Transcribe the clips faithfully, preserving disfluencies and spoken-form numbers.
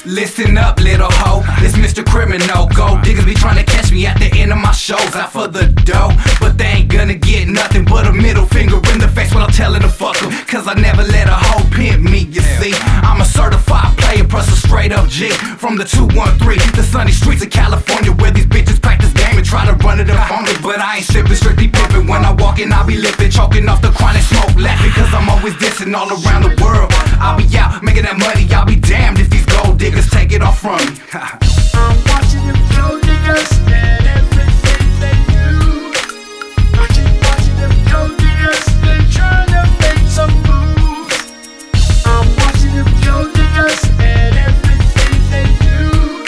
Listen up, little hoe, it's Mister Criminal. Gold diggers be trying to catch me at the end of my shows. Out for the dough, but they ain't gonna get nothing but a middle finger in the face when I'm telling them fuck them. Cause I never let a hoe pimp me, you see. I'm a certified player plus a straight up G. From the two one three, the sunny streets of California, where these bitches practice game and try to run it up on me. But I ain't sipping, strictly pimping. When I walk in, I be lifting, choking off the chronic smoke, laughing. Cause I'm always dissing all around the world. I'll be out making that money, I'll be damned if these gold diggers take it off from me. I'm watching them gold diggers and everything they do. I keep watching them gold diggers, they trying to make some moves. I'm watching them gold diggers and everything they do.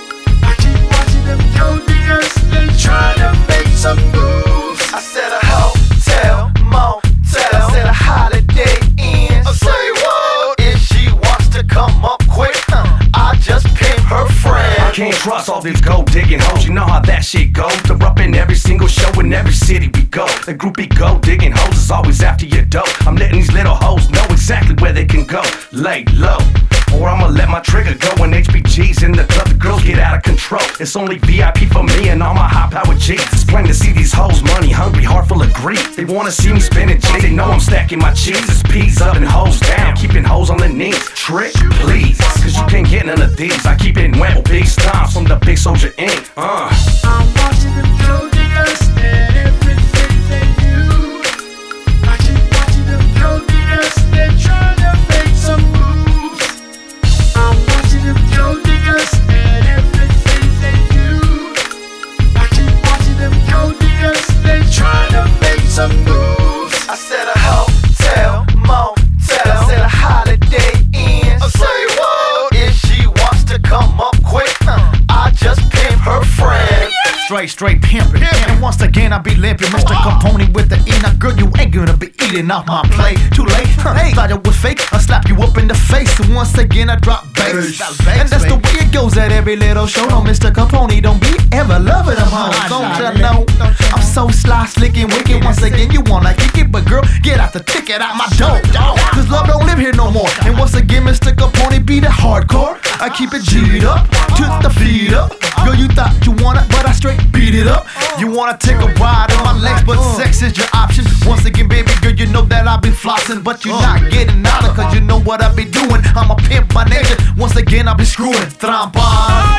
I keep watching them gold diggers, they trying to make some moves. I said a hotel, motel, I said a Holiday Inn. I say what? If she wants to come up quick, I just pimp her friend. I can't trust all these gold digging hoes. You know how that shit goes. They're up in every single show in every city we go. The groupie gold digging hoes is always after your dough. I'm letting these little hoes know exactly where they can go. Lay low, or I'ma let my trigger go. When H B G's in the club, the girls get out of control. It's only V I P for me and all my high-powered G's. It's plain to see these hoes money hungry, heart full of greed. They wanna see me spending G's. They know I'm stacking my cheese. It's P's up and hoes down, keeping hoes on their knees. Trick, please, cause you can't get none of these. I keep it wet with big stars from the Big Soldier Incorporated. Uh. I'm watching them gold diggers and everything they do. I keep watching them gold diggers, they trying to make some moves. I'm watching them gold diggers and everything they do. I keep watching them gold diggers, they trying to make some moves. I said a hotel, motel, I said a Holiday Inn. I say what? If she wants to come up quick, I just pimp her friend. Straight, straight pimpin'. And once again I be limpin'. Mister Capone with the E. Now girl, you ain't gonna be eating off my plate. Too late, huh? Thought it was fake. I slap you up in the face. And once again I drop bass. And that's the way it goes at every little show. No, Mister Capone don't be ever loving them hoes. Don't you know? I'm so sly, slick and wicked. Once again you wanna kick it, but girl, get out the ticket out my door. Cause love don't live here no more. And once again Mister Capone be the hardcore. I keep it G'd up, to the feet up. Girl, you thought you want it, but I straight beat it up. You wanna take a ride on my legs, but sex is your option. Once again, baby girl, you know that I be flossing, but you're not getting out of, cause you know what I be doing. I'm a pimp by nature. Once again, I be screwing. Trampa.